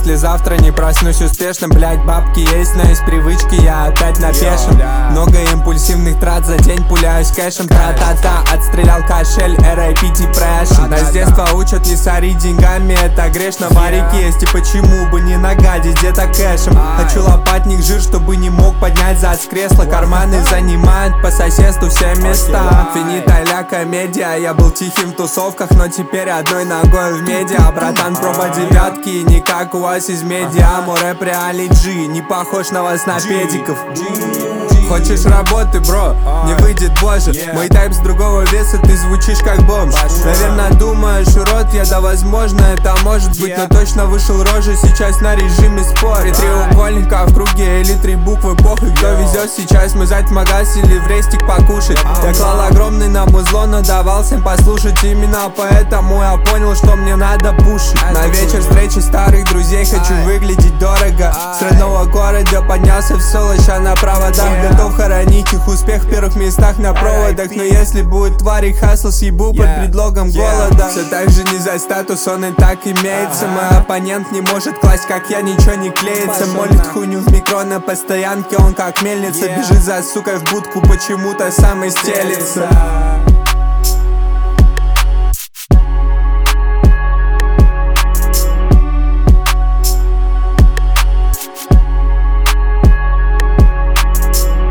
если завтра не проснусь успешным. Блять, бабки есть, но из привычки я опять на пешем. Много импульсивных трат за день, пуляюсь кэшем. Тра-та-та, отстрелял кошель, R.I.P. Depression. Нас с детства учат не сорить деньгами, это грешно. Варик есть, и почему бы не нагадить где-то кэшем. Хочу лопатник жир, чтобы не мог поднять зад с кресла. Карманы занимают по соседству все места. Финита ля комедия, я был тихим в тусовках, но теперь одной ногой в медиа. Братан, проба девятки, не как у вас из медиа. Мой рэп реалий G, не похож на вас на педиков. Хочешь работы, бро? Не выйдет, боже. Мой тайп с другого веса, ты звучишь как бомж. Наверное, думаешь, урод я, да возможно это может быть. Но точно вышел рожа, сейчас на режиме спорит. Треугольника в круге или три буквы, похуй. Кто везет сейчас, мы зать в магаз или в рестик покушать. Я клал огромный на музло, но давал всем послушать. Именно поэтому я понял, что мне надо пушить. На вечер встречи старых друзей, хочу выглядеть дорого. С родного города поднялся в Солочь, а на проводах готов хоронить их успех в первых местах на проводах. Но если будет тварь, хасл съебу под предлогом голода. Все так же не за статус, он и так имеется. Мой оппонент не может класть, как я, ничего не клеится. Молит хуйню в микро на постоянке, он как мельница. Бежит за сукой в будку, почему-то сам и стелится.